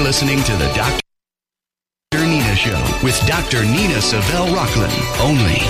listening to the Dr. Nina Show with Dr. Nina Savelle Rocklin, only.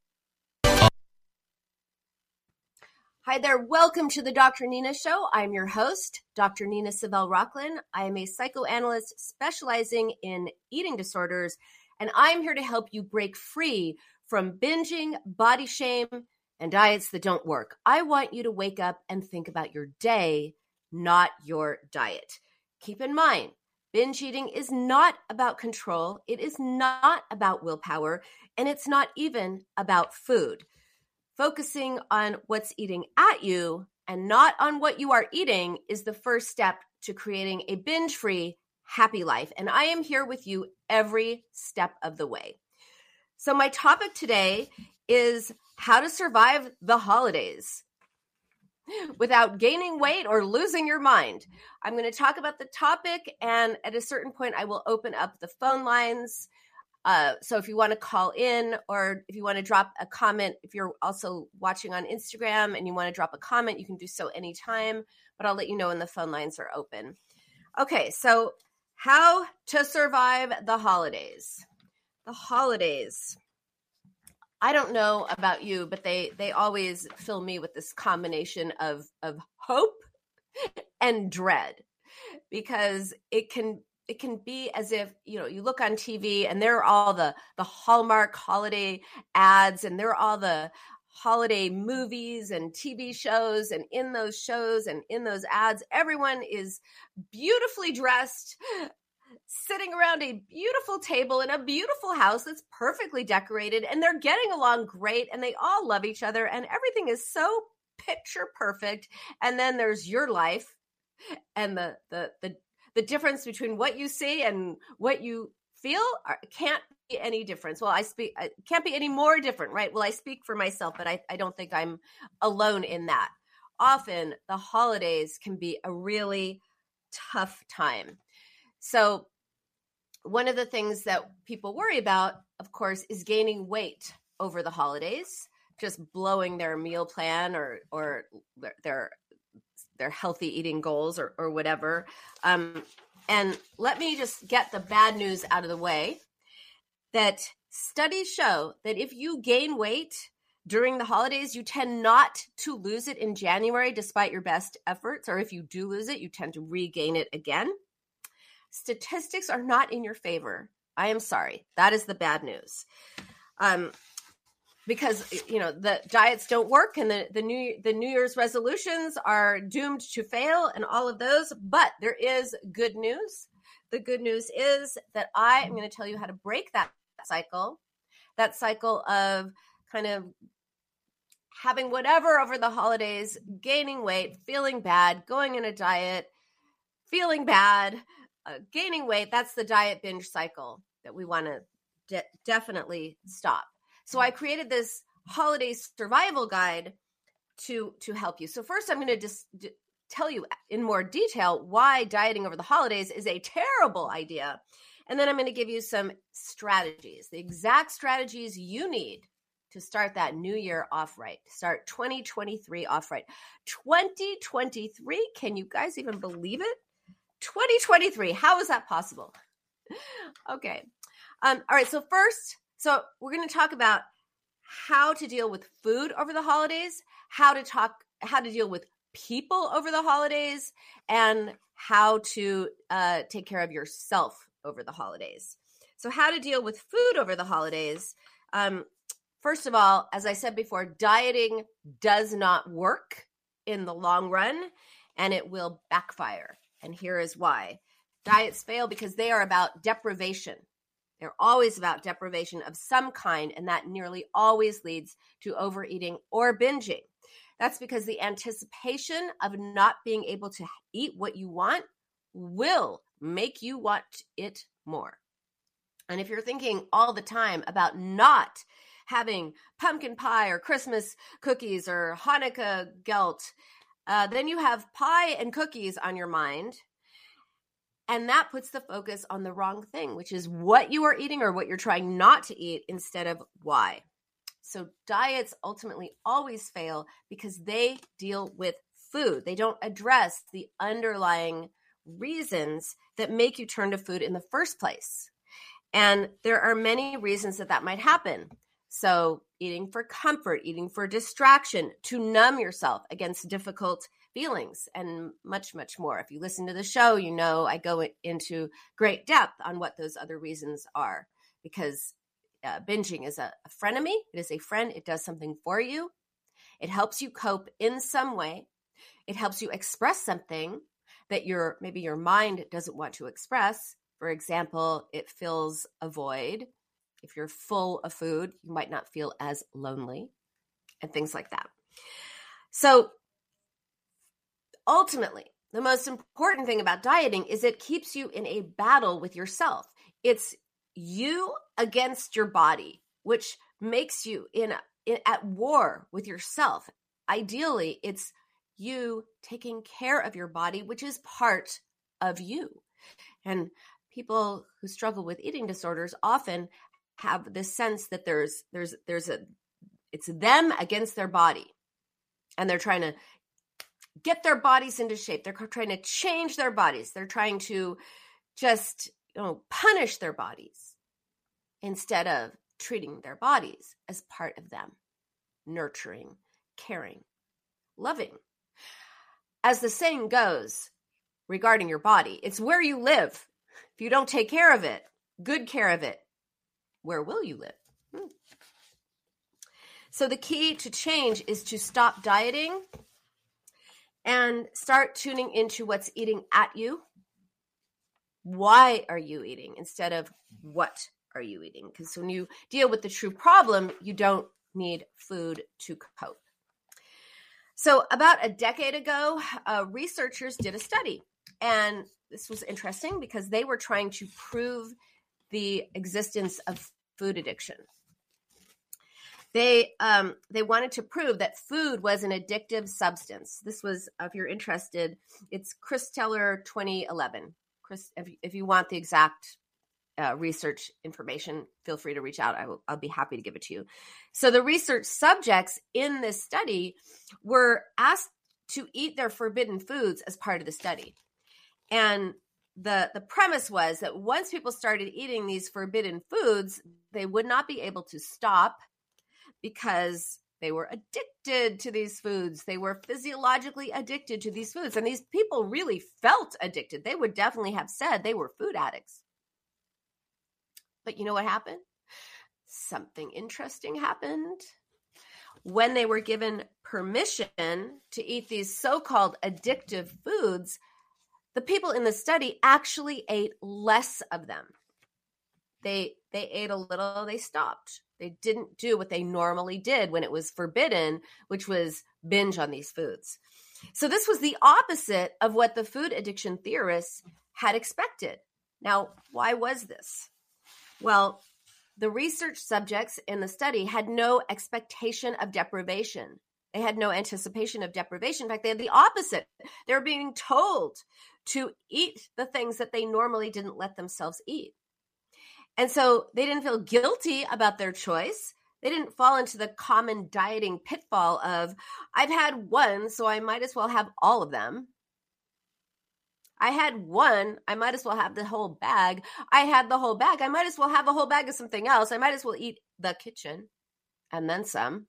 Hi there. Welcome to the Dr. Nina Show. I'm your host, Dr. Nina Savelle Rocklin. I am a psychoanalyst specializing in eating disorders, and I'm here to help you break free from binging, body shame, and diets that don't work. I want you to wake up and think about your day, not your diet. Keep in mind, binge eating is not about control. It is not about willpower, and it's not even about food. Focusing on what's eating at you and not on what you are eating is the first step to creating a binge-free, happy life. And I am here with you every step of the way. So my topic today is how to survive the holidays without gaining weight or losing your mind. I'm going to talk about the topic, and at a certain point, I will open up the phone lines. So if you want to call in, or if you want to drop a comment, if you're also watching on Instagram and you want to drop a comment, you can do so anytime, but I'll let you know when the phone lines are open. Okay, so how to survive the holidays. The holidays. I don't know about you, but they always fill me with this combination of hope and dread, because it can be as if, you look on TV and there are all the Hallmark holiday ads, and there are all the holiday movies and TV shows, and in those shows and in those ads, everyone is beautifully dressed, sitting around a beautiful table in a beautiful house that's perfectly decorated, and they're getting along great, and they all love each other, and everything is so picture perfect. And then there's your life, and the difference between what you see and what you feel can't be any difference. Well, can't be any more different, right? Well, I speak for myself, but I don't think I'm alone in that. Often the holidays can be a really tough time. So one of the things that people worry about, of course, is gaining weight over the holidays, just blowing their meal plan or their healthy eating goals or whatever. And let me just get the bad news out of the way, that studies show that if you gain weight during the holidays, you tend not to lose it in January despite your best efforts, or if you do lose it, you tend to regain it again. Statistics are not in your favor. I am sorry. That is the bad news. Because, the diets don't work, and the New Year's resolutions are doomed to fail, and all of those. But there is good news. The good news is that I am going to tell you how to break that cycle of kind of having whatever over the holidays, gaining weight, feeling bad, going in a diet, feeling bad, gaining weight. That's the diet binge cycle that we want to definitely stop. So I created this holiday survival guide to help you. So first, I'm going to just tell you in more detail why dieting over the holidays is a terrible idea. And then I'm going to give you some strategies, the exact strategies you need to start that new year off right, start 2023 off right. 2023, can you guys even believe it? 2023, how is that possible? Okay. All right, so first, we're going to talk about how to deal with food over the holidays, how to deal with people over the holidays, and how to take care of yourself over the holidays. So how to deal with food over the holidays. First of all, as I said before, dieting does not work in the long run, and it will backfire. And here is why. Diets fail because they are about deprivation. They're always about deprivation of some kind, and that nearly always leads to overeating or binging. That's because the anticipation of not being able to eat what you want will make you want it more. And if you're thinking all the time about not having pumpkin pie or Christmas cookies or Hanukkah gelt, then you have pie and cookies on your mind. And that puts the focus on the wrong thing, which is what you are eating or what you're trying not to eat instead of why. So diets ultimately always fail because they deal with food. They don't address the underlying reasons that make you turn to food in the first place. And there are many reasons that that might happen. So eating for comfort, eating for distraction, to numb yourself against difficult feelings, and much, much more. If you listen to the show, you know I go into great depth on what those other reasons are, because binging is a frenemy. It is a friend. It does something for you. It helps you cope in some way. It helps you express something that maybe your mind doesn't want to express. For example, it fills a void. If you're full of food, you might not feel as lonely, and things like that. So ultimately, the most important thing about dieting is it keeps you in a battle with yourself. It's you against your body, which makes you at war with yourself. Ideally, it's you taking care of your body, which is part of you. And people who struggle with eating disorders often have this sense that it's them against their body, and they're trying to get their bodies into shape. They're trying to change their bodies. They're trying to just, punish their bodies instead of treating their bodies as part of them, nurturing, caring, loving. As the saying goes regarding your body, it's where you live. If you don't take care of it, good care of it, where will you live? So the key to change is to stop dieting and start tuning into what's eating at you. Why are you eating instead of what are you eating? Because when you deal with the true problem, you don't need food to cope. So about a decade ago, researchers did a study. And this was interesting because they were trying to prove the existence of food addiction. They wanted to prove that food was an addictive substance. This was, if you're interested, it's Christeller 2011. Chris, if you want the exact research information, feel free to reach out. I'll be happy to give it to you. So the research subjects in this study were asked to eat their forbidden foods as part of the study. And the premise was that once people started eating these forbidden foods, they would not be able to stop because they were addicted to these foods. They were physiologically addicted to these foods. And these people really felt addicted. They would definitely have said they were food addicts. But you know what happened? Something interesting happened. When they were given permission to eat these so-called addictive foods, the people in the study actually ate less of them. They ate a little, they stopped. They didn't do what they normally did when it was forbidden, which was binge on these foods. So this was the opposite of what the food addiction theorists had expected. Now, why was this? Well, the research subjects in the study had no expectation of deprivation. They had no anticipation of deprivation. In fact, they had the opposite. They were being told to eat the things that they normally didn't let themselves eat. And so they didn't feel guilty about their choice. They didn't fall into the common dieting pitfall of, I've had one, so I might as well have all of them. I had one, I might as well have the whole bag. I had the whole bag, I might as well have a whole bag of something else. I might as well eat the kitchen and then some.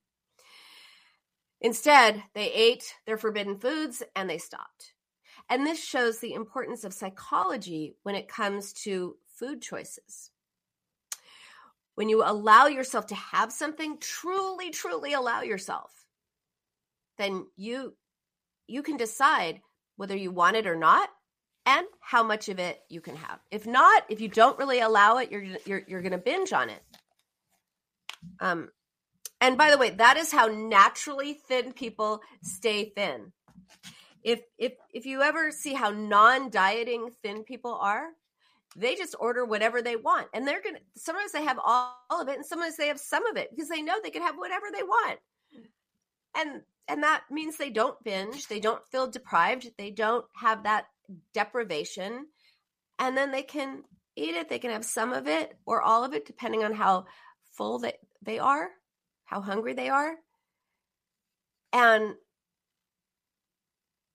Instead, they ate their forbidden foods and they stopped. And this shows the importance of psychology when it comes to food choices. When you allow yourself to have something, truly, truly allow yourself, then you can decide whether you want it or not and how much of it you can have. If not, if you don't really allow it, you're going to binge on it. And by the way, that is how naturally thin people stay thin. If you ever see how non-dieting thin people are, they just order whatever they want. And sometimes they have all of it and sometimes they have some of it because they know they can have whatever they want. And that means they don't binge, they don't feel deprived, they don't have that deprivation, and then they can eat it. They can have some of it or all of it, depending on how full they are, how hungry they are. And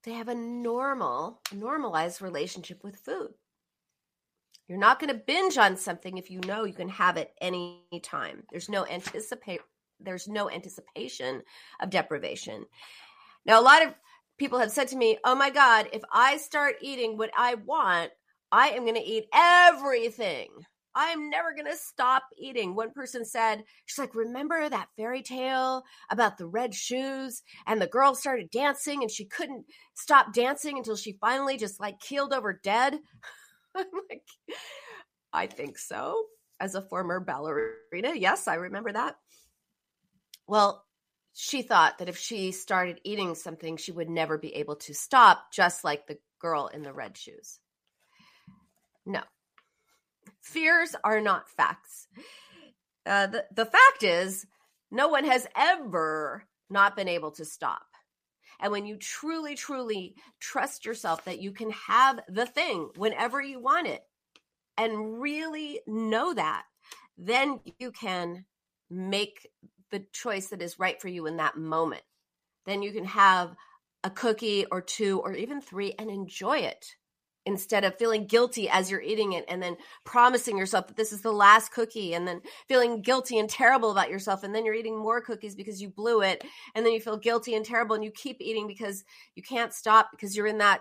they have a normalized relationship with food. You're not going to binge on something if you know you can have it any time. There's no anticipation of deprivation. Now, a lot of people have said to me, oh my God, if I start eating what I want, I am going to eat everything. I'm never going to stop eating. One person said, she's like, remember that fairy tale about the red shoes and the girl started dancing and she couldn't stop dancing until she finally just like keeled over dead? I'm like, I think so. As a former ballerina, yes, I remember that. Well, she thought that if she started eating something, she would never be able to stop, just like the girl in the red shoes. No. Fears are not facts. The fact is, no one has ever not been able to stop. And when you truly, truly trust yourself that you can have the thing whenever you want it and really know that, then you can make the choice that is right for you in that moment. Then you can have a cookie or two or even three and enjoy it instead of feeling guilty as you're eating it and then promising yourself that this is the last cookie and then feeling guilty and terrible about yourself. And then you're eating more cookies because you blew it. And then you feel guilty and terrible and you keep eating because you can't stop because you're in that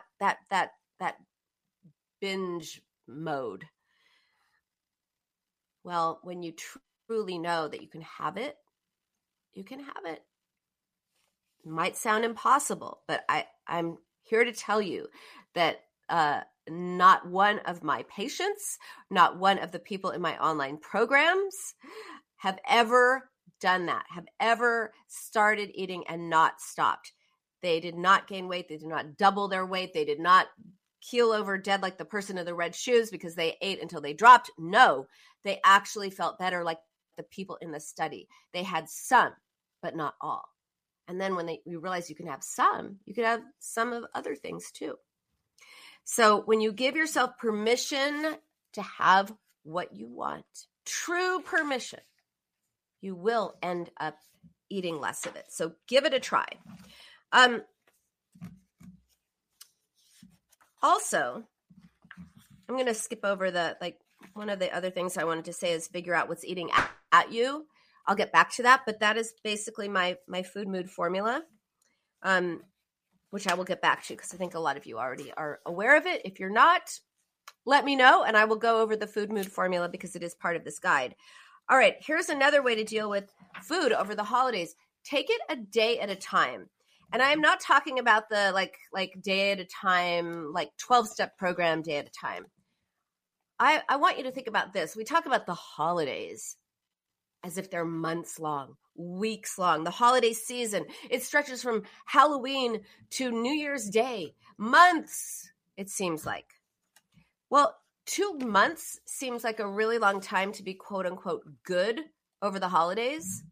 binge mode. Well, when you truly know that you can have it, you can have it. It might sound impossible, but I'm here to tell you that not one of my patients, not one of the people in my online programs have ever done that, have ever started eating and not stopped. They did not gain weight. They did not double their weight. They did not keel over dead like the person in the red shoes because they ate until they dropped. No, they actually felt better like the people in the study. They had some, but not all. And then when you realize you can have some of other things too. So when you give yourself permission to have what you want, true permission, you will end up eating less of it. So give it a try. Also, I'm going to skip over one of the other things I wanted to say is figure out what's eating at you. I'll get back to that, but that is basically my food mood formula, which I will get back to because I think a lot of you already are aware of it. If you're not, let me know, and I will go over the food mood formula because it is part of this guide. All right, here's another way to deal with food over the holidays. Take it a day at a time. And I'm not talking about the like day at a time, like 12-step program day at a time. I want you to think about this. We talk about the holidays as if they're months long, weeks long. The holiday season, it stretches from Halloween to New Year's Day. Months, it seems like. Well, 2 months seems like a really long time to be quote unquote good over the holidays.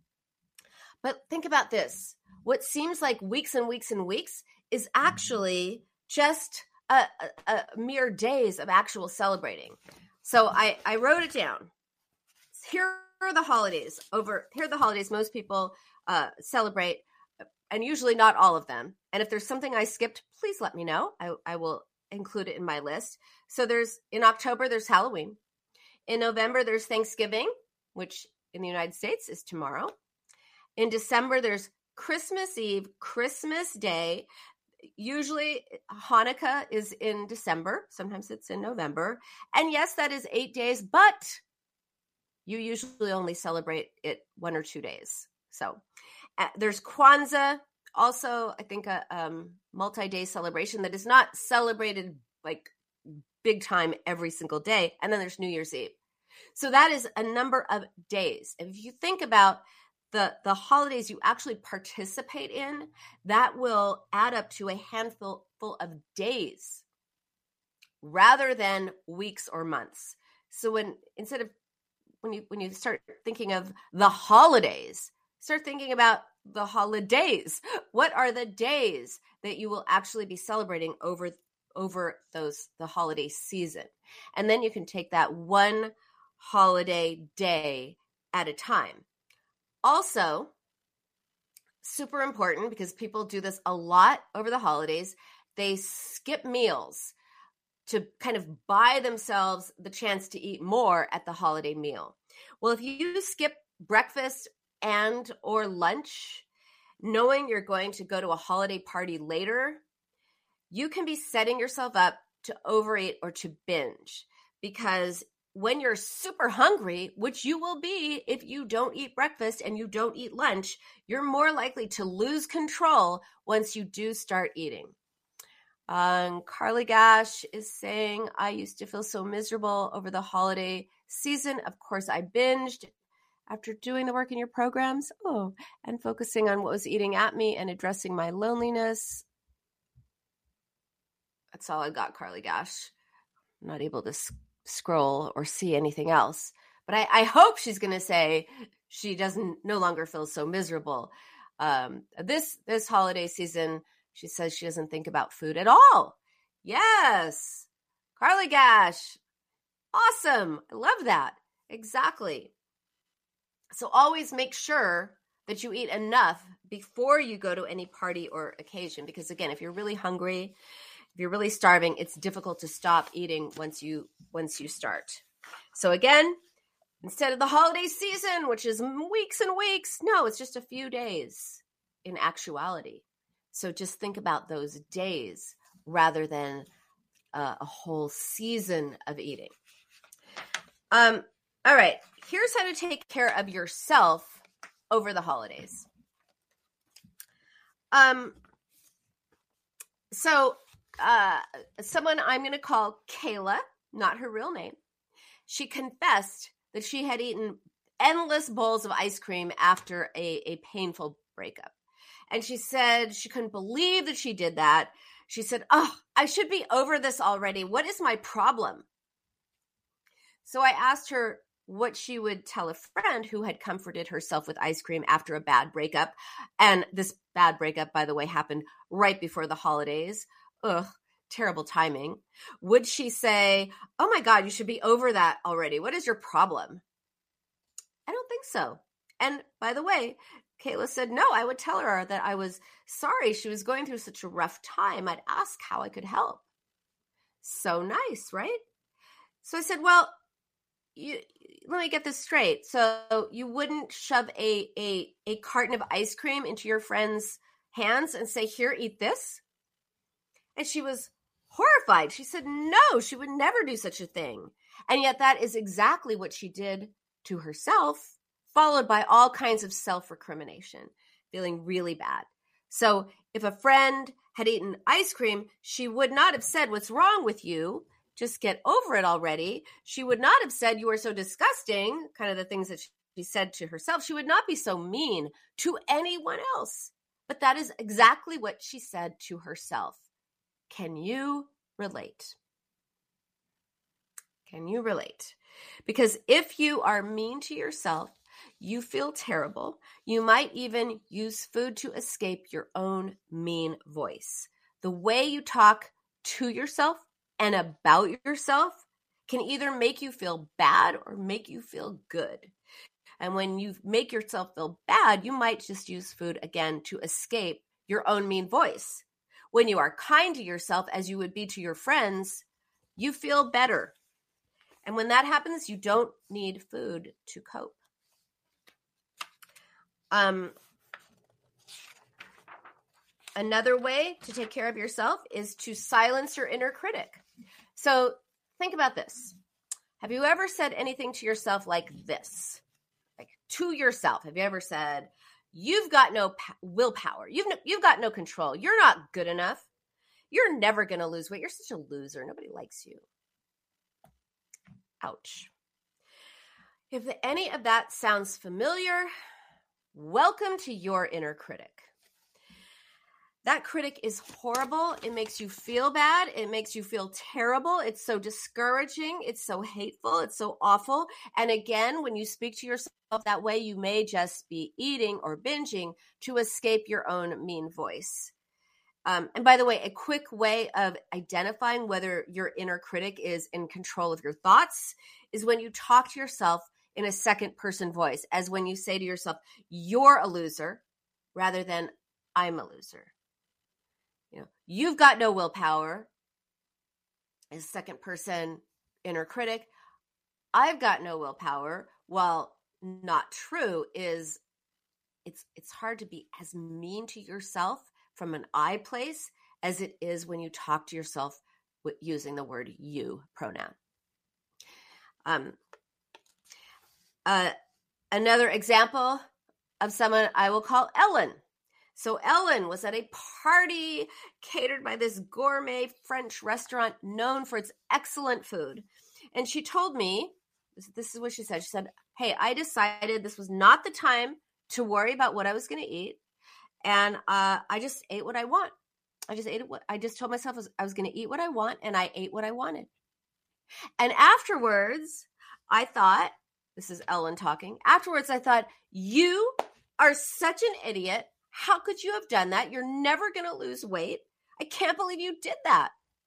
But think about this. What seems like weeks and weeks and weeks is actually just a mere days of actual celebrating. So I wrote it down. Here are the holidays. Here are the holidays most people celebrate, and usually not all of them. And if there's something I skipped, please let me know. I will include it in my list. So in October, there's Halloween. In November, there's Thanksgiving, which in the United States is tomorrow. In December, there's Christmas Eve, Christmas Day. Usually Hanukkah is in December. Sometimes it's in November. And yes, that is 8 days, but you usually only celebrate it 1 or 2 days. So there's Kwanzaa, also, I think a multi-day celebration that is not celebrated like big time every single day. And then there's New Year's Eve. So that is a number of days. And if you think about the holidays you actually participate in, that will add up to a handful of days rather than weeks or months. So when you start thinking of the holidays, start thinking about the holidays. What are the days that you will actually be celebrating over the holiday season? And then you can take that one holiday day at a time. Also, super important because people do this a lot over the holidays. They skip meals to kind of buy themselves the chance to eat more at the holiday meal. Well, if you skip breakfast and or lunch, knowing you're going to go to a holiday party later, you can be setting yourself up to overeat or to binge, because when you're super hungry, which you will be if you don't eat breakfast and you don't eat lunch, you're more likely to lose control once you do start eating. Carly Gash is saying, I used to feel so miserable over the holiday season. Of course, I binged after doing the work in your programs. And focusing on what was eating at me and addressing my loneliness. That's all I got, Carly Gash. I'm not able to scroll or see anything else. But I hope she's going to say she no longer feel so miserable. This holiday season, she says she doesn't think about food at all. Yes. Carly Gash. Awesome. I love that. Exactly. So always make sure that you eat enough before you go to any party or occasion. Because again, if you're really hungry, if you're really starving, it's difficult to stop eating once you start. So again, instead of the holiday season, which is weeks and weeks, no, it's just a few days in actuality. So just think about those days rather than a whole season of eating. All right, here's how to take care of yourself over the holidays. Someone I'm going to call Kayla, not her real name, she confessed that she had eaten endless bowls of ice cream after a painful breakup. And she said she couldn't believe that she did that. She said, I should be over this already. What is my problem? So I asked her what she would tell a friend who had comforted herself with ice cream after a bad breakup. And this bad breakup, by the way, happened right before the holidays. Terrible timing. Would she say, oh my God, you should be over that already. What is your problem? I don't think so. And by the way, Kayla said, no, I would tell her that I was sorry she was going through such a rough time. I'd ask how I could help. So nice, right? So I said, well, let me get this straight. So you wouldn't shove a carton of ice cream into your friend's hands and say, here, eat this? And she was horrified. She said, no, she would never do such a thing. And yet that is exactly what she did to herself, followed by all kinds of self-recrimination, feeling really bad. So if a friend had eaten ice cream, she would not have said, what's wrong with you? Just get over it already. She would not have said, you are so disgusting, kind of the things that she said to herself. She would not be so mean to anyone else. But that is exactly what she said to herself. Can you relate? Can you relate? Because if you are mean to yourself, you feel terrible. You might even use food to escape your own mean voice. The way you talk to yourself and about yourself can either make you feel bad or make you feel good. And when you make yourself feel bad, you might just use food again to escape your own mean voice. When you are kind to yourself, as you would be to your friends, you feel better. And when that happens, you don't need food to cope. Another way to take care of yourself is to silence your inner critic. So think about this. Have you ever said anything to yourself like this? Like to yourself, have you ever said, you've got no willpower. You've got no control. You're not good enough. You're never going to lose weight. You're such a loser. Nobody likes you. Ouch. If any of that sounds familiar, welcome to your inner critic. That critic is horrible. It makes you feel bad. It makes you feel terrible. It's so discouraging. It's so hateful. It's so awful. And again, when you speak to yourself that way, you may just be eating or binging to escape your own mean voice. And by the way, a quick way of identifying whether your inner critic is in control of your thoughts is when you talk to yourself in a second person voice, as when you say to yourself, you're a loser. rather than I'm a loser. You've got no willpower is second person inner critic. I've got no willpower. While not true is it's hard to be as mean to yourself from an I place as it is when you talk to yourself with using the word you pronoun. Another example of someone I will call Ellen. So Ellen was at a party catered by this gourmet French restaurant known for its excellent food. And she told me, this is what she said. She said, hey, I decided this was not the time to worry about what I was going to eat. And I just ate what I want. I just told myself I was going to eat what I want, and I ate what I wanted. And afterwards, I thought, this is Ellen talking. Afterwards, I thought, you are such an idiot. How could you have done that? You're never going to lose weight. I can't believe you did that.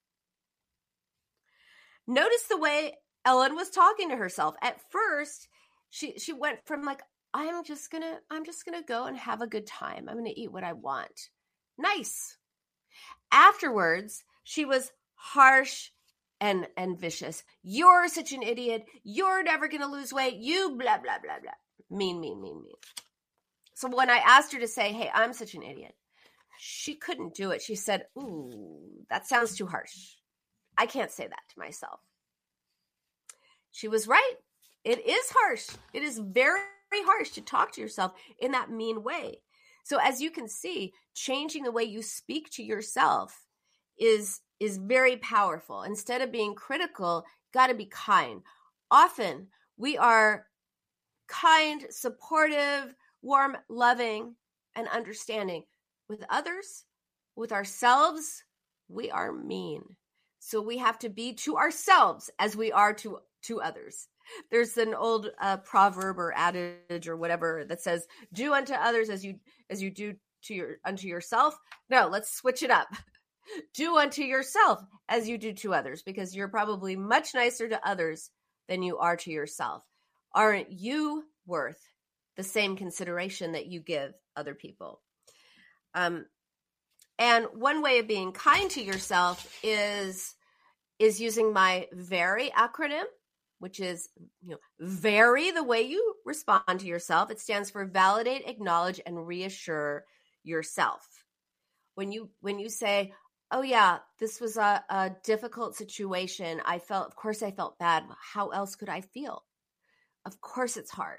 Notice the way Ellen was talking to herself. At first, she went from like, I'm just gonna go and have a good time. I'm gonna eat what I want. Nice. Afterwards, she was harsh and vicious. You're such an idiot. You're never gonna lose weight. You blah, blah, blah, blah. Mean. So when I asked her to say, hey, I'm such an idiot, she couldn't do it. She said, ooh, that sounds too harsh. I can't say that to myself. She was right. It is harsh. It is very harsh to talk to yourself in that mean way. So as you can see, changing the way you speak to yourself is very powerful. Instead of being critical, got to be kind. Often we are kind, supportive, warm, loving, and understanding. With others, with ourselves, we are mean. So we have to be to ourselves as we are to others. There's an old proverb or adage or whatever that says, do unto others as you do unto yourself. No, let's switch it up. Do unto yourself as you do to others, because you're probably much nicer to others than you are to yourself. Aren't you worth the same consideration that you give other people? And one way of being kind to yourself is using my VERY acronym, which is, vary the way you respond to yourself. It stands for validate, acknowledge, and reassure yourself. When you say, oh yeah, this was a difficult situation. Of course I felt bad. How else could I feel? Of course it's hard.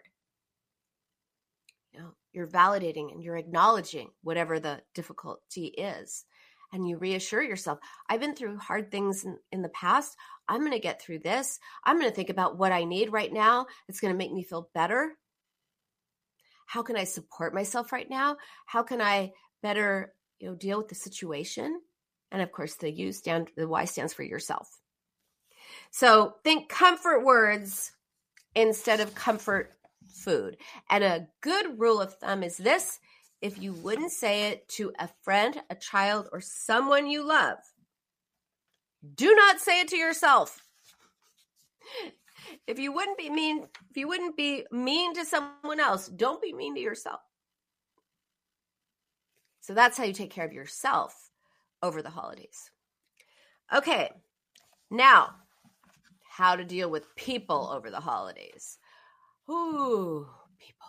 You're validating and you're acknowledging whatever the difficulty is. And you reassure yourself, I've been through hard things in the past. I'm going to get through this. I'm going to think about what I need right now. It's going to make me feel better. How can I support myself right now? How can I better, deal with the situation? And of course, the Y stands for yourself. So think comfort words instead of comfort food. And a good rule of thumb is this: if you wouldn't say it to a friend, a child, or someone you love, do not say it to yourself. If you wouldn't be mean to someone else, don't be mean to yourself. So that's how you take care of yourself over the holidays. Okay, now how to deal with people over the holidays. Ooh, people.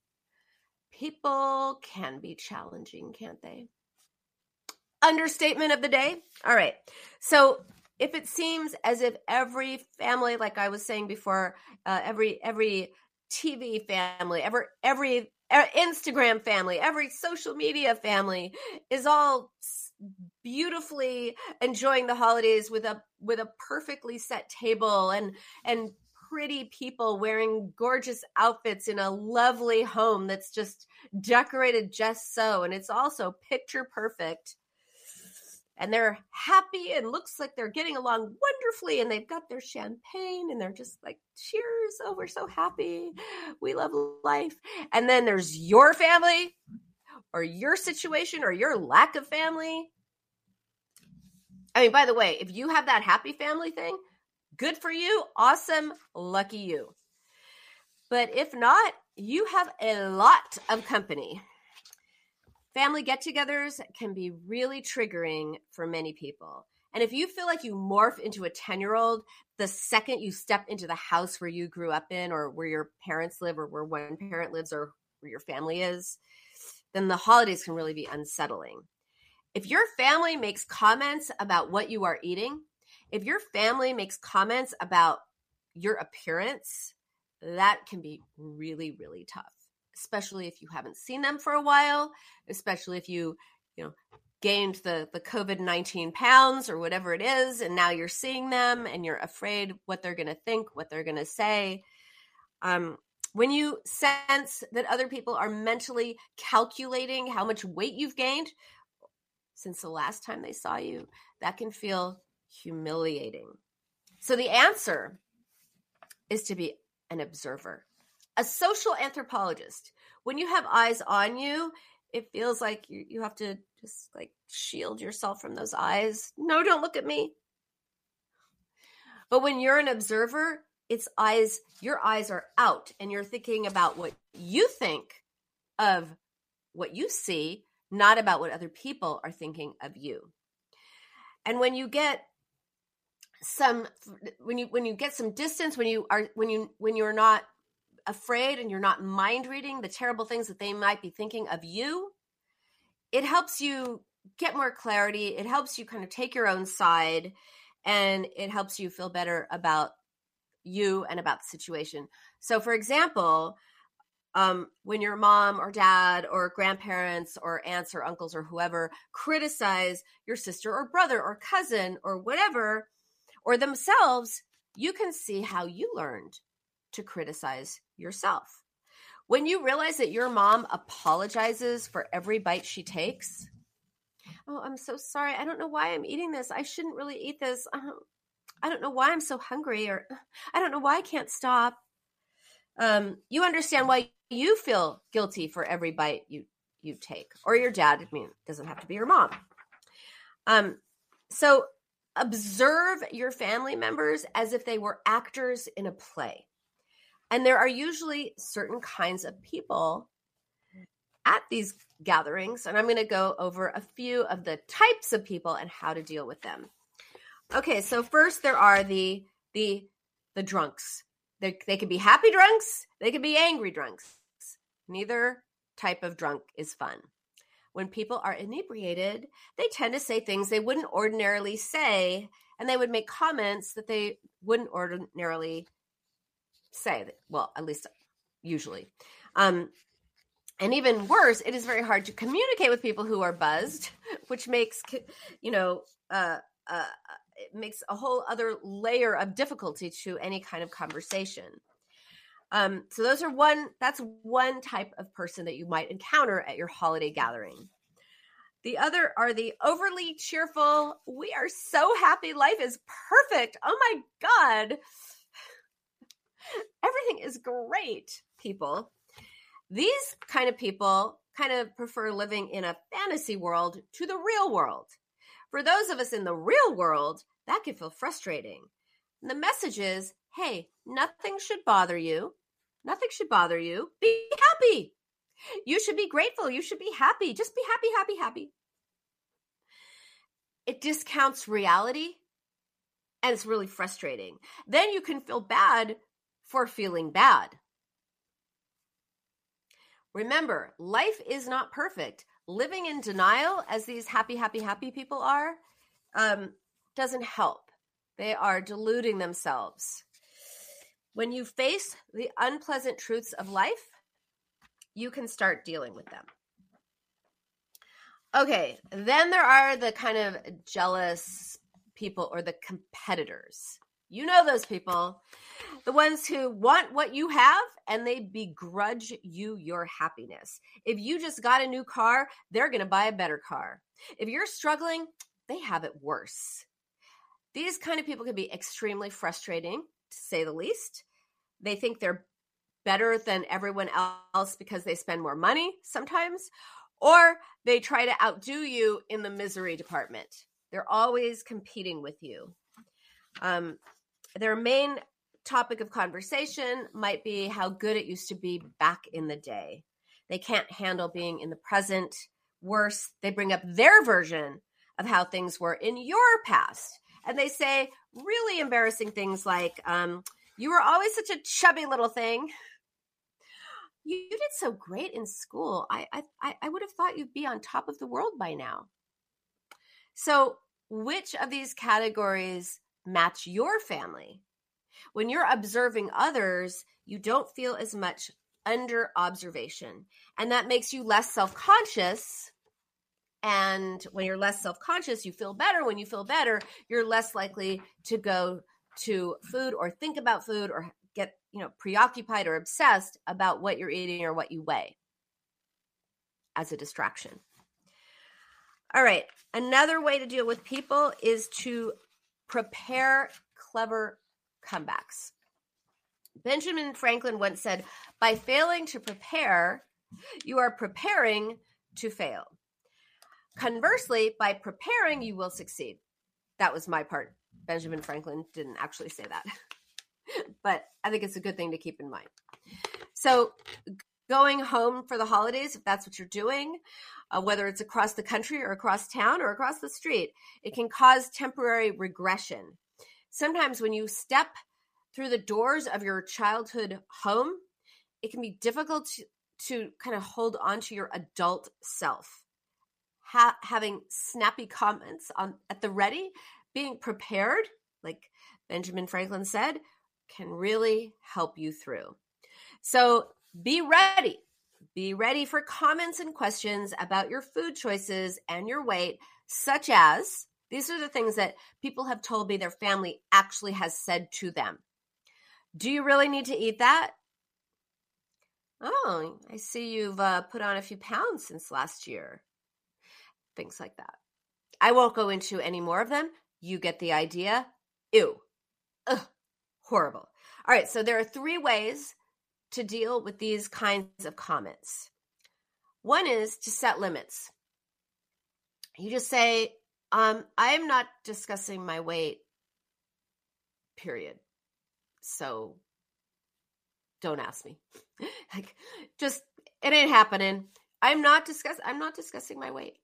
People can be challenging, can't they? Understatement of the day. All right. So if it seems as if every family, like I was saying before, every TV family, every Instagram family, every social media family is all beautifully enjoying the holidays with a perfectly set table and pretty people wearing gorgeous outfits in a lovely home that's just decorated just so, and it's also picture perfect, and they're happy and looks like they're getting along wonderfully, and they've got their champagne and they're just like, cheers, oh, we're so happy, we love life. And then there's your family or your situation or your lack of family. I mean, by the way, if you have that happy family thing, good for you. Awesome. Lucky you. But if not, you have a lot of company. Family get-togethers can be really triggering for many people. And if you feel like you morph into a 10-year-old the second you step into the house where you grew up in, or where your parents live, or where one parent lives, or where your family is, then the holidays can really be unsettling. If your family makes comments about what you are eating, if your family makes comments about your appearance, that can be really, really tough, especially if you haven't seen them for a while, especially if you gained the COVID-19 pounds or whatever it is, and now you're seeing them and you're afraid what they're going to think, what they're going to say. When you sense that other people are mentally calculating how much weight you've gained since the last time they saw you, that can feel humiliating. So the answer is to be an observer, a social anthropologist. When you have eyes on you, it feels like you have to just like shield yourself from those eyes. No, don't look at me. But when you're an observer, your eyes are out and you're thinking about what you think of what you see, not about what other people are thinking of you. And when you get some distance, when you're not afraid and you're not mind reading the terrible things that they might be thinking of you, it helps you get more clarity. It helps you kind of take your own side, and it helps you feel better about you and about the situation. So for example, when your mom or dad or grandparents or aunts or uncles or whoever criticize your sister or brother or cousin or whatever, or themselves, you can see how you learned to criticize yourself. When you realize that your mom apologizes for every bite she takes, oh, I'm so sorry. I don't know why I'm eating this. I shouldn't really eat this. I don't know why I'm so hungry, or I don't know why I can't stop. You understand why you feel guilty for every bite you take, or your dad. I mean, it doesn't have to be your mom. So observe your family members as if they were actors in a play. And there are usually certain kinds of people at these gatherings, and I'm going to go over a few of the types of people and how to deal with them. Okay, so first there are the drunks. They can be happy drunks, they can be angry drunks. Neither type of drunk is fun. When people are inebriated, they tend to say things they wouldn't ordinarily say, and they would make comments that they wouldn't ordinarily say. Well, at least usually. And even worse, it is very hard to communicate with people who are buzzed, which makes, it makes a whole other layer of difficulty to any kind of conversation. So that's one type of person that you might encounter at your holiday gathering. The other are the overly cheerful, we are so happy, life is perfect, oh my God, everything is great people. These kind of people kind of prefer living in a fantasy world to the real world. For those of us in the real world, that can feel frustrating. And the message is, hey, nothing should bother you. Nothing should bother you. Be happy. You should be grateful. You should be happy. Just be happy, happy, happy. It discounts reality, and it's really frustrating. Then you can feel bad for feeling bad. Remember, life is not perfect. Living in denial, as these happy, happy, happy people are, doesn't help. They are deluding themselves. When you face the unpleasant truths of life, you can start dealing with them. Okay, then there are the kind of jealous people, or the competitors. You know those people, the ones who want what you have and they begrudge you your happiness. If you just got a new car, they're going to buy a better car. If you're struggling, they have it worse. These kind of people can be extremely frustrating, to say the least. They think they're better than everyone else because they spend more money sometimes, or they try to outdo you in the misery department. They're always competing with you. Their main topic of conversation might be how good it used to be back in the day. They can't handle being in the present worse, they bring up their version of how things were in your past. And they say really embarrassing things like, you were always such a chubby little thing. You did so great in school. I would have thought you'd be on top of the world by now. So which of these categories match your family? When you're observing others, you don't feel as much under observation. And that makes you less self-conscious. And when you're less self-conscious, you feel better. When you feel better, you're less likely to go to food or think about food or get, preoccupied or obsessed about what you're eating or what you weigh as a distraction. All right. Another way to deal with people is to prepare clever comebacks. Benjamin Franklin once said, by failing to prepare, you are preparing to fail. Conversely, by preparing, you will succeed. That was my part. Benjamin Franklin didn't actually say that. But I think it's a good thing to keep in mind. So going home for the holidays, if that's what you're doing, whether it's across the country or across town or across the street, it can cause temporary regression. Sometimes when you step through the doors of your childhood home, it can be difficult to kind of hold on to your adult self. Having snappy comments at the ready, being prepared, like Benjamin Franklin said, can really help you through. So be ready. Be ready for comments and questions about your food choices and your weight, such as, these are the things that people have told me their family actually has said to them. Do you really need to eat that? Oh, I see you've put on a few pounds since last year. Things like that. I won't go into any more of them. You get the idea. Ew. Ugh. Horrible. All right, so there are 3 ways to deal with these kinds of comments. One is to set limits. You just say, I'm not discussing my weight, period. So don't ask me. Like, just, it ain't happening. I'm not discussing my weight.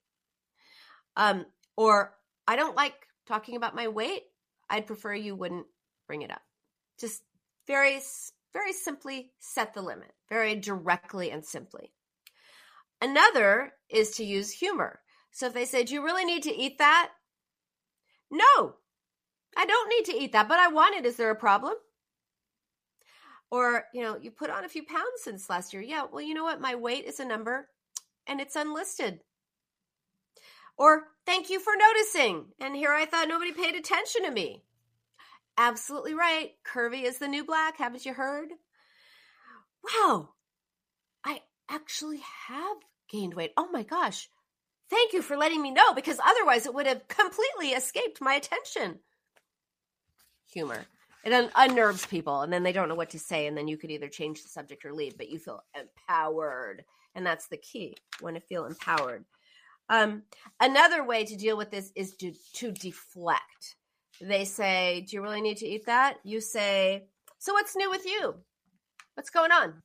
Or I don't like talking about my weight. I'd prefer you wouldn't bring it up. Just very, very simply set the limit, very directly and simply. Another is to use humor. So if they say, do you really need to eat that? No, I don't need to eat that, but I want it. Is there a problem? Or, you put on a few pounds since last year. Yeah, well, you know what? My weight is a number and it's unlisted. Or, thank you for noticing. And here I thought nobody paid attention to me. Absolutely right. Curvy is the new black. Haven't you heard? Wow, I actually have gained weight. Oh my gosh. Thank you for letting me know, because otherwise it would have completely escaped my attention. Humor. It unnerves people, and then they don't know what to say, and then you could either change the subject or leave, but you feel empowered. And that's the key. You want to feel empowered. Another way to deal with this is to deflect. They say, do you really need to eat that? You say, so what's new with you? What's going on?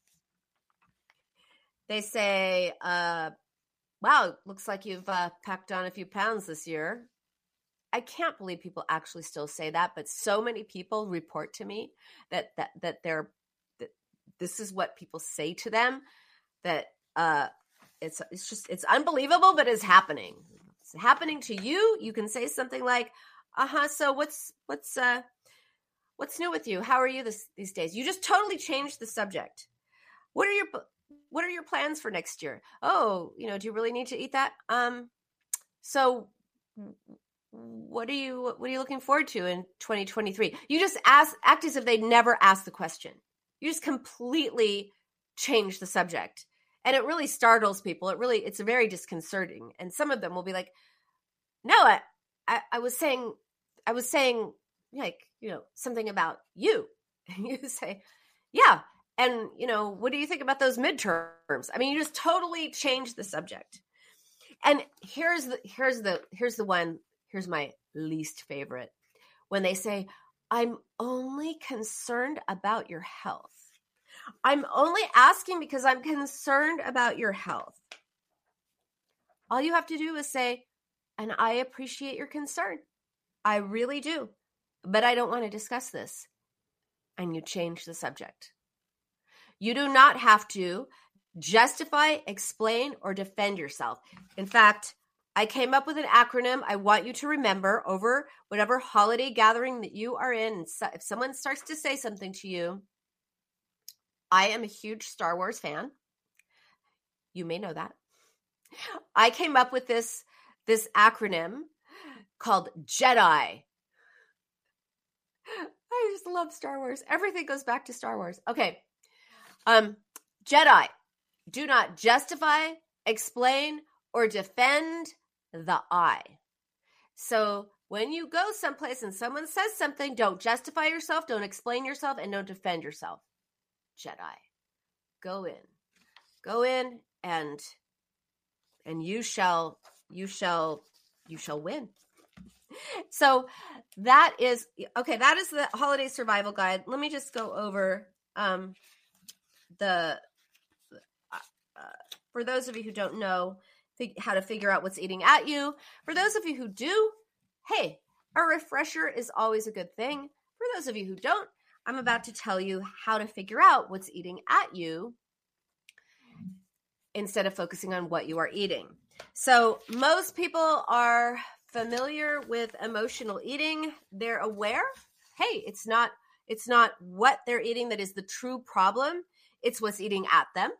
They say, wow, looks like you've packed on a few pounds this year. I can't believe people actually still say that, but so many people report to me that this is what people say to them, that it's unbelievable, but it's happening. It's happening to you. You can say something like, so what's new with you? How are you these days? You just totally changed the subject. What are your plans for next year? Oh, do you really need to eat that? So what are you looking forward to in 2023? You just act as if they never asked the question. You just completely change the subject. And it really startles people. It's very disconcerting. And some of them will be like, no, I was saying like, something about you. And you say, yeah. And, what do you think about those midterms? I mean, you just totally change the subject. And here's the one, here's my least favorite. When they say, I'm only concerned about your health. I'm only asking because I'm concerned about your health. All you have to do is say, and I appreciate your concern. I really do. But I don't want to discuss this. And you change the subject. You do not have to justify, explain, or defend yourself. In fact, I came up with an acronym I want you to remember over whatever holiday gathering that you are in. If someone starts to say something to you, I am a huge Star Wars fan. You may know that. I came up with this acronym called JEDI. I just love Star Wars. Everything goes back to Star Wars. Okay. JEDI. Do not justify, explain, or defend the I. So when you go someplace and someone says something, don't justify yourself, don't explain yourself, and don't defend yourself. JEDI. Go in and you shall win. So that is the holiday survival guide. Let me just go over for those of you who don't know how to figure out what's eating at you. For those of you who do, hey, a refresher is always a good thing. For those of you who don't, I'm about to tell you how to figure out what's eating at you instead of focusing on what you are eating. So most people are familiar with emotional eating. They're aware, hey, it's not what they're eating that is the true problem. It's what's eating at them.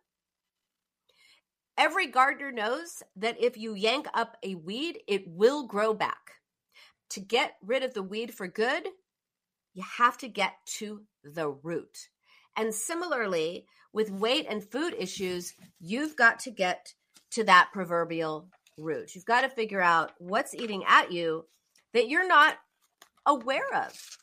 Every gardener knows that if you yank up a weed, it will grow back. To get rid of the weed for good, you have to get to the root. And similarly, with weight and food issues, you've got to get to that proverbial root. You've got to figure out what's eating at you that you're not aware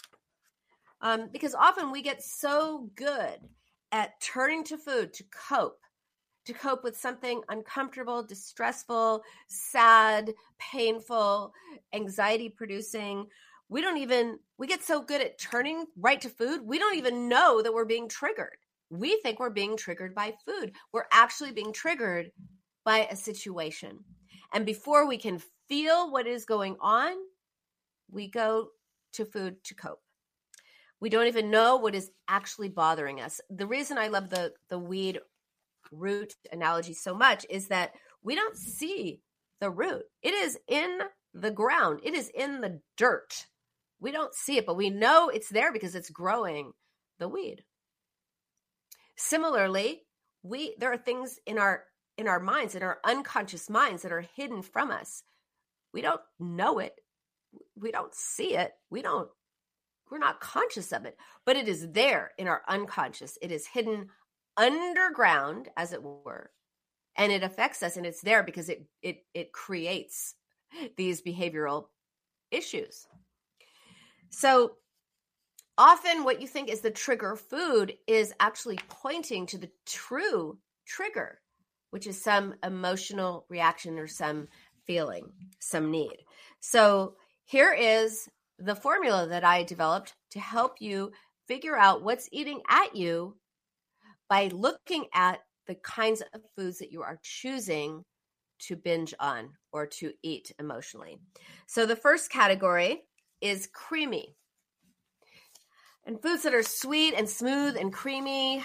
of. Because often we get so good at turning to food to cope with something uncomfortable, distressful, sad, painful, anxiety-producing. We get so good at turning right to food, we don't even know that we're being triggered. We think we're being triggered by food. We're actually being triggered by a situation. And before we can feel what is going on, we go to food to cope. We don't even know what is actually bothering us. The reason I love the weed root analogy so much is that we don't see the root. It is in the ground. It is in the dirt. We don't see it, but we know it's there because it's growing the weed. Similarly, there are things in our minds, in our unconscious minds that are hidden from us. We don't know it. We don't see it. We're not conscious of it, but it is there in our unconscious. It is hidden underground, as it were, and it affects us, and it's there because it creates these behavioral issues. So often what you think is the trigger food is actually pointing to the true trigger, which is some emotional reaction or some feeling, some need. So here is the formula that I developed to help you figure out what's eating at you by looking at the kinds of foods that you are choosing to binge on or to eat emotionally. So the first category is creamy. And foods that are sweet and smooth and creamy,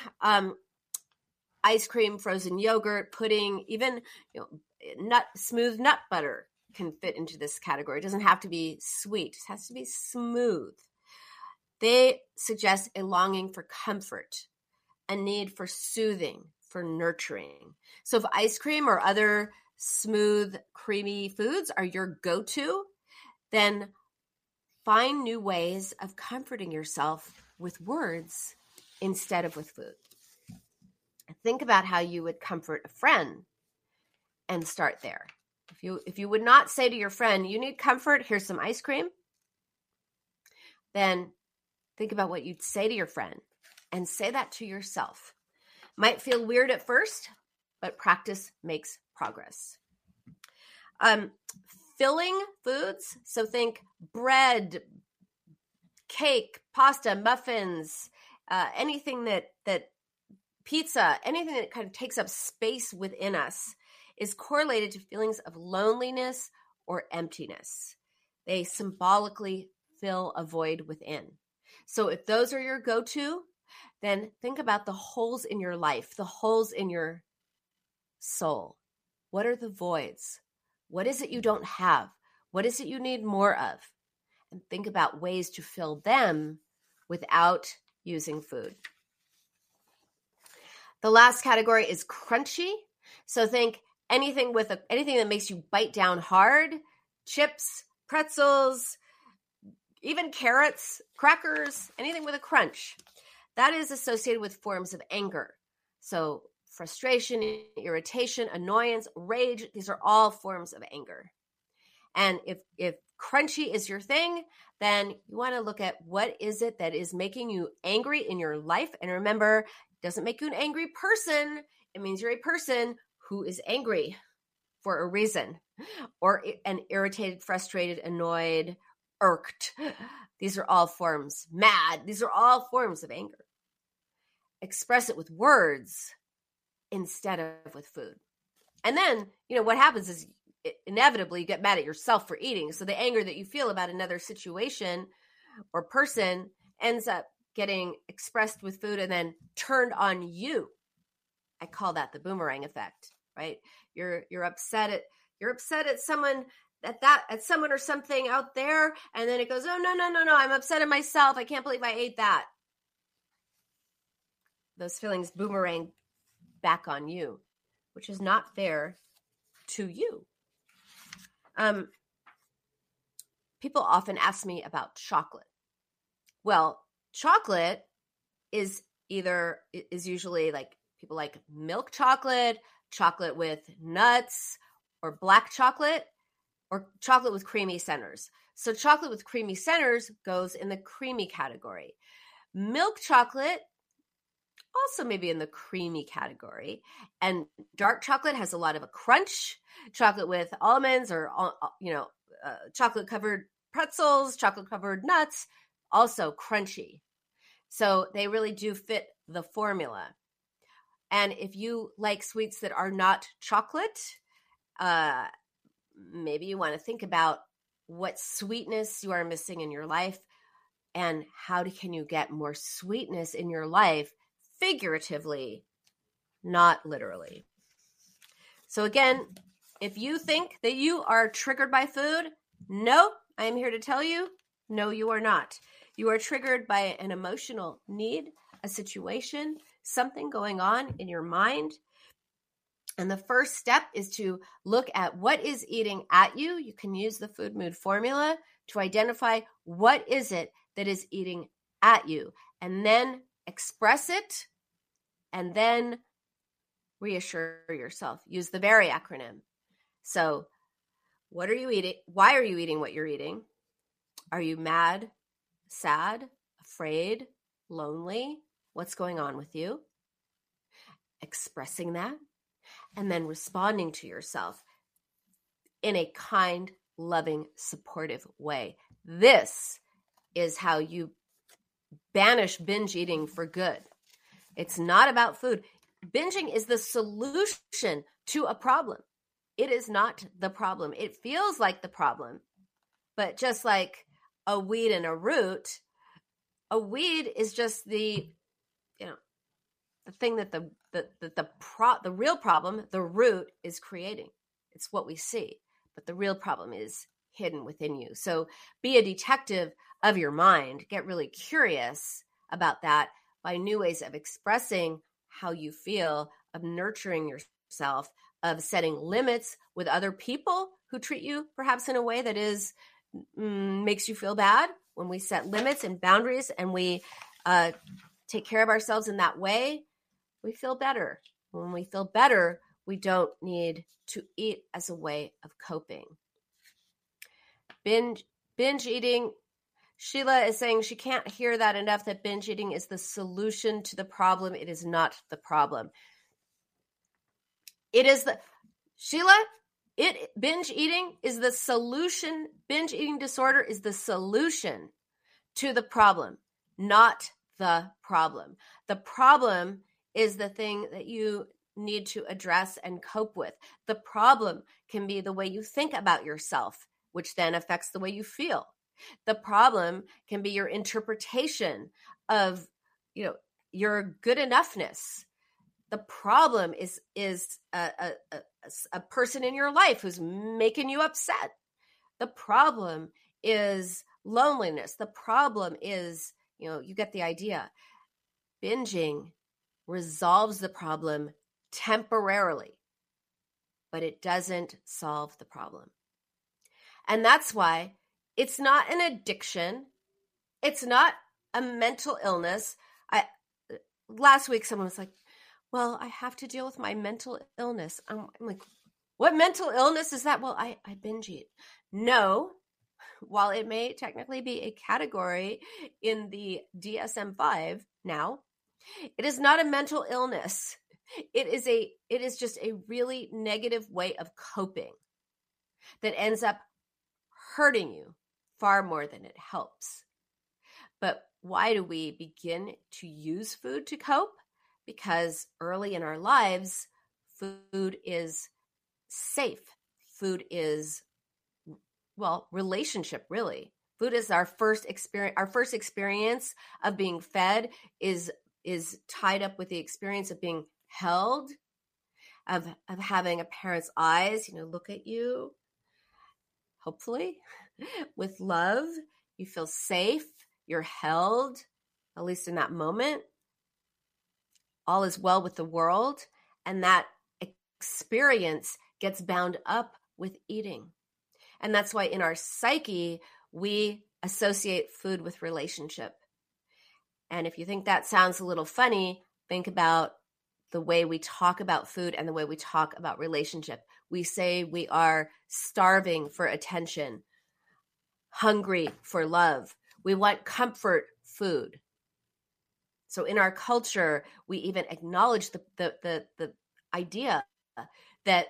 ice cream, frozen yogurt, pudding, even smooth nut butter can fit into this category. It doesn't have to be sweet. It has to be smooth. They suggest a longing for comfort, a need for soothing, for nurturing. So if ice cream or other smooth, creamy foods are your go-to, then find new ways of comforting yourself with words instead of with food. Think about how you would comfort a friend and start there. If you would not say to your friend, you need comfort, here's some ice cream, then think about what you'd say to your friend and say that to yourself. Might feel weird at first, but practice makes progress. Filling foods, so think bread, cake, pasta, muffins, anything that pizza, anything that kind of takes up space within us is correlated to feelings of loneliness or emptiness. They symbolically fill a void within. So if those are your go-to, then think about the holes in your life, the holes in your soul. What are the voids? What is it you don't have? What is it you need more of? And think about ways to fill them without using food. The last category is crunchy. So think anything that makes you bite down hard, chips, pretzels, even carrots, crackers, anything with a crunch. That is associated with forms of anger. So frustration, irritation, annoyance, rage, these are all forms of anger. And if crunchy is your thing, then you want to look at what is it that is making you angry in your life. And remember, it doesn't make you an angry person. It means you're a person who is angry for a reason, or an irritated, frustrated, annoyed, irked. These are all forms, mad. These are all forms of anger. Express it with words instead of with food. And then, what happens is inevitably you get mad at yourself for eating. So the anger that you feel about another situation or person ends up getting expressed with food and then turned on you. I call that the boomerang effect, right? You're upset at someone at someone or something out there, and then it goes, oh, no, I'm upset at myself. I can't believe I ate that. Those feelings boomerang back on you, which is not fair to you. People often ask me about chocolate. Well, chocolate is usually like, people like milk chocolate, chocolate with nuts, or black chocolate, or chocolate with creamy centers. So chocolate with creamy centers goes in the creamy category. Milk chocolate also maybe in the creamy category. And dark chocolate has a lot of a crunch. Chocolate with almonds or, chocolate covered pretzels, chocolate covered nuts, also crunchy. So they really do fit the formula. And if you like sweets that are not chocolate, maybe you want to think about what sweetness you are missing in your life and how can you get more sweetness in your life figuratively, not literally. So again, if you think that you are triggered by food, no, I'm here to tell you, no, you are not. You are triggered by an emotional need, a situation, something going on in your mind. And the first step is to look at what is eating at you. You can use the food mood formula to identify what is it that is eating at you, and then express it, and then reassure yourself. Use the VERY acronym. So, what are you eating? Why are you eating what you're eating? Are you mad, sad, afraid, lonely? What's going on with you? Expressing that, and then responding to yourself in a kind, loving, supportive way. This is how you banish binge eating for good. It's not about food. Binging is the solution to a problem. It is not the problem. It feels like the problem, but just like a weed and a root, a weed is just the thing that the real problem, the root, is creating. It's what we see, but the real problem is hidden within you. So be a detective of your mind. Get really curious about that by new ways of expressing how you feel, of nurturing yourself, of setting limits with other people who treat you perhaps in a way that is makes you feel bad. When we set limits and boundaries and we take care of ourselves in that way, we feel better. When we feel better, we don't need to eat as a way of coping. Binge eating. Sheila is saying she can't hear that enough, that binge eating is the solution to the problem. It is not the problem. It is binge eating is the solution. Binge eating disorder is the solution to the problem, not the problem. The problem is the thing that you need to address and cope with. The problem can be the way you think about yourself, which then affects the way you feel. The problem can be your interpretation of, your good enoughness. The problem is a person in your life who's making you upset. The problem is loneliness. The problem is, you get the idea. Binging resolves the problem temporarily, but it doesn't solve the problem. And that's why it's not an addiction. It's not a mental illness. Last week, someone was like, well, I have to deal with my mental illness. I'm like, what mental illness is that? Well, I binge eat. No, while it may technically be a category in the DSM-5 now, it is not a mental illness. It is just a really negative way of coping that ends up hurting you far more than it helps. But why do we begin to use food to cope? Because early in our lives, food is safe. Food is, relationship, really. Food is our first experience. Our first experience of being fed is tied up with the experience of being held, of having a parent's eyes, look at you, hopefully, with love. You feel safe. You're held, at least in that moment. All is well with the world. And that experience gets bound up with eating. And that's why in our psyche, we associate food with relationship. And if you think that sounds a little funny, think about the way we talk about food and the way we talk about relationship. We say we are starving for attention, hungry for love. We want comfort food. So in our culture, we even acknowledge the idea that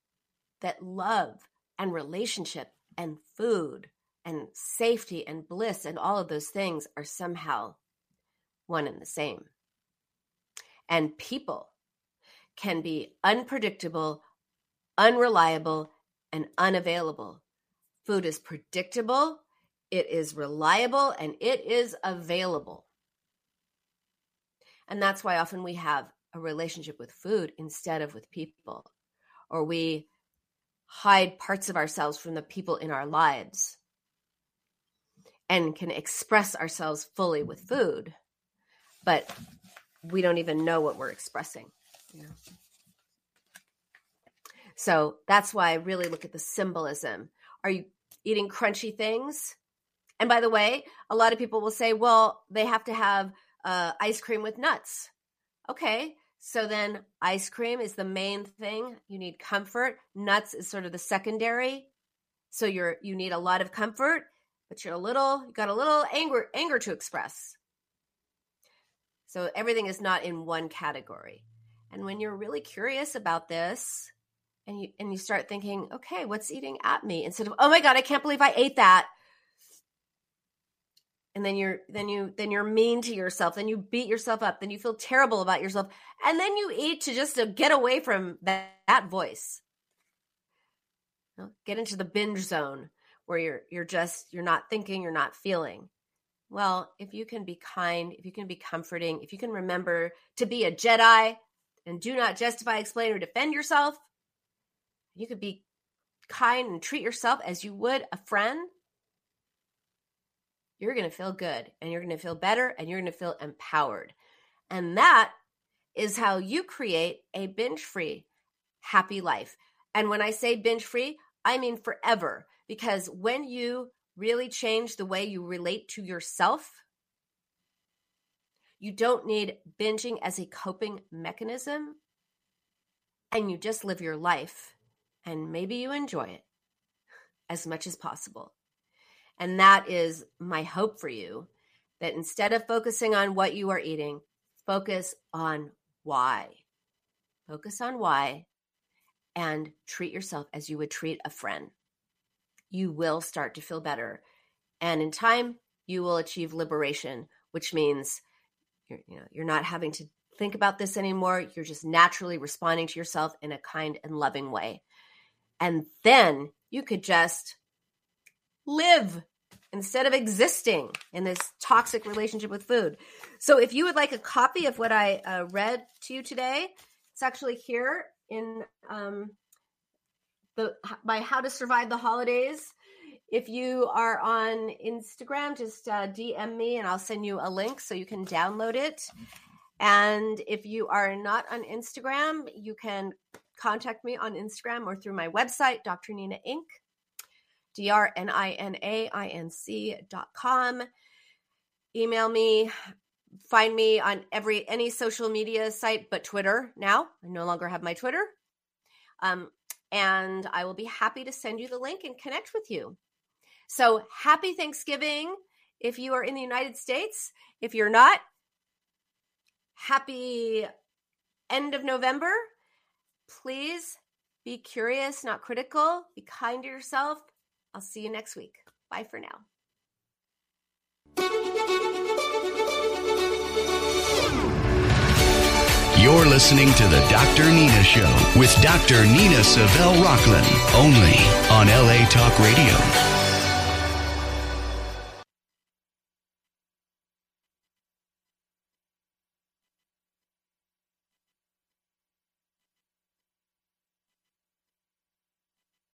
love and relationship and food and safety and bliss and all of those things are somehow one and the same. And people can be unpredictable, unreliable, and unavailable. Food is predictable, it is reliable, and it is available. And that's why often we have a relationship with food instead of with people, or we hide parts of ourselves from the people in our lives and can express ourselves fully with food, but we don't even know what we're expressing. So that's why I really look at the symbolism. Are you eating crunchy things? And by the way, a lot of people will say, well, they have to have ice cream with nuts. Okay, so then ice cream is the main thing. You need comfort. Nuts is sort of the secondary. So you need a lot of comfort, but you got a little anger to express. So everything is not in one category. And when you're really curious about this, and you start thinking, okay, what's eating at me? Instead of, oh my God, I can't believe I ate that. And then you're mean to yourself. Then you beat yourself up. Then you feel terrible about yourself. And then you eat to get away from that voice. Get into the binge zone where you're not thinking, you're not feeling. Well, if you can be kind, if you can be comforting, if you can remember to be a Jedi and do not justify, explain, or defend yourself, you could be kind and treat yourself as you would a friend, you're going to feel good and you're going to feel better and you're going to feel empowered. And that is how you create a binge-free, happy life. And when I say binge-free, I mean forever. Because when you really change the way you relate to yourself, you don't need binging as a coping mechanism, and you just live your life, and maybe you enjoy it as much as possible. And that is my hope for you, that instead of focusing on what you are eating, focus on why. Focus on why, and treat yourself as you would treat a friend. You will start to feel better. And in time, you will achieve liberation, which means you're not having to think about this anymore. You're just naturally responding to yourself in a kind and loving way. And then you could just live instead of existing in this toxic relationship with food. So if you would like a copy of what I read to you today, it's actually here in my How to Survive the Holidays. If you are on Instagram, just DM me and I'll send you a link so you can download it. And if you are not on Instagram, you can contact me on Instagram or through my website, Dr. Nina Inc., DrNinaInc.com. Email me, find me on any social media site but Twitter now. I no longer have my Twitter. And I will be happy to send you the link and connect with you. So happy Thanksgiving if you are in the United States. If you're not, happy end of November. Please be curious, not critical. Be kind to yourself. I'll see you next week. Bye for now. You're listening to the Dr. Nina Show with Dr. Nina Savelle Rocklin, only on LA Talk Radio.